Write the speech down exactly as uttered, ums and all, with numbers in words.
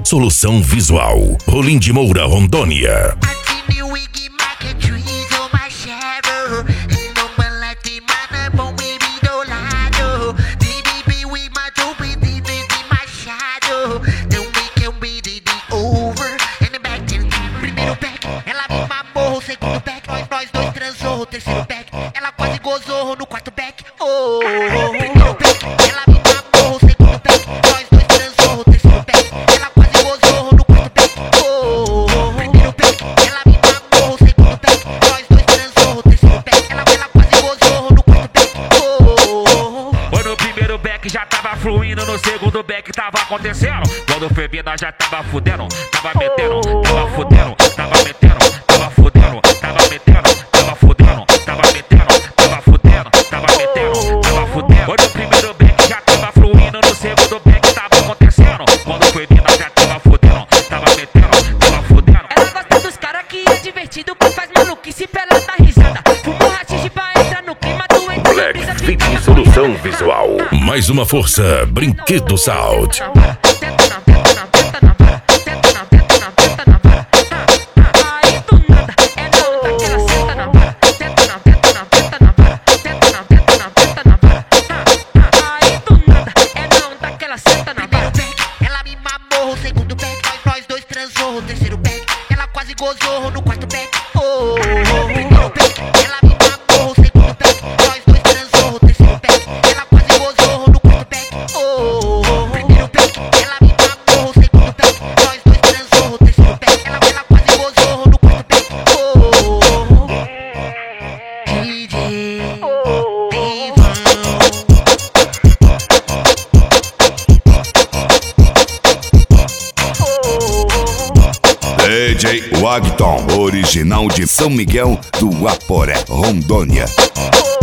Solução Visual, Rolim de Moura, Rondônia. Terceiro back, ela quase gozou no quarto back. Oh, primeiro back, ela me mamou. Segundo back, nós dois transou. Terceiro back, ela quase gozou no quarto back. Oh, primeiro back, ela me mamou. Segundo back, nós dois transou. Terceiro back, ela, ela quase gozou no quarto back. Oh, no primeiro back já tava fluindo, no segundo back tava acontecendo. Quando foi vida já tava fudendo, tava metendo, tava fudendo, tava metendo, tava fudendo, tava metendo. No primeiro back já tava fluindo, no segundo back tava acontecendo. Quando foi mina já tava fudendo, tava metendo, tava fudendo. Ela gosta dos cara que é divertido, que faz maluquice pra ela dar risada. Fumou rachixe pra entrar no clima, tu entra na brisa, Black Fit Solução Visual. Mais uma força, Brinquedo Sound. Terceiro back, ela quase gozou no quarto back. Oh, primeiro back, ela me mamou. Segundo back, nós dois transou. Terceiro back, ela quase gozou no quarto back. Oh, primeiro back, ela me mamou. Segundo back, nós dois transou. Terceiro back, ela, ela quase gozou no quarto back. Oh, D J, D J Wagton, original de São Miguel do Aporé, Rondônia.